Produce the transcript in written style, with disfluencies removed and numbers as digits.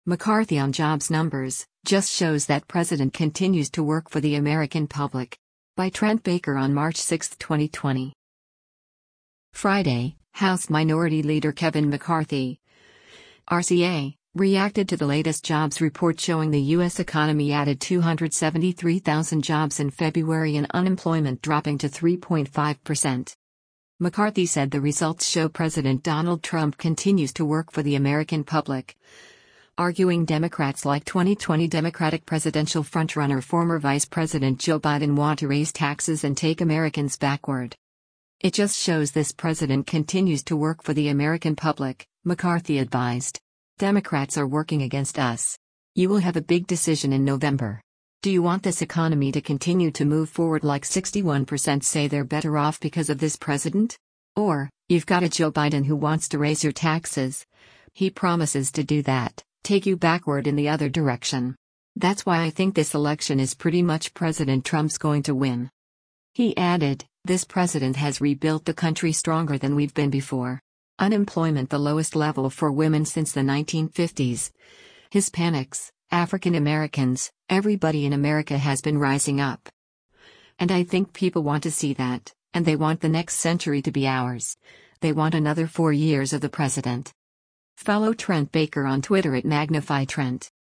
McCarthy on jobs numbers, just shows that president continues to work for the American public. By Trent Baker on March 6, 2020. Friday, House Minority Leader Kevin McCarthy, RCA, reacted to the latest jobs report showing the U.S. economy added 273,000 jobs in February and unemployment dropping to 3.5%. McCarthy said the results show President Donald Trump continues to work for the American public, arguing Democrats like 2020 Democratic presidential frontrunner former Vice President Joe Biden want to raise taxes and take Americans backward. It just shows this president continues to work for the American public, McCarthy advised. Democrats are working against us. You will have a big decision in November. Do you want this economy to continue to move forward like 61% say they're better off because of this president? Or, you've got a Joe Biden who wants to raise your taxes. He promises to do that, take you backward in the other direction. That's why I think this election is pretty much President Trump's going to win. He added, this president has rebuilt the country stronger than we've been before. Unemployment the lowest level for women since the 1950s. Hispanics, African Americans, everybody in America has been rising up. And I think people want to see that, and they want the next century to be ours. They want another 4 years of the president. Follow Trent Baker on Twitter at MagnifyTrent.